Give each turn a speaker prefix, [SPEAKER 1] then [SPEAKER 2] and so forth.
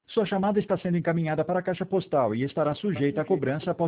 [SPEAKER 1] Sua chamada está sendo encaminhada para a caixa postal e estará sujeita a cobrança após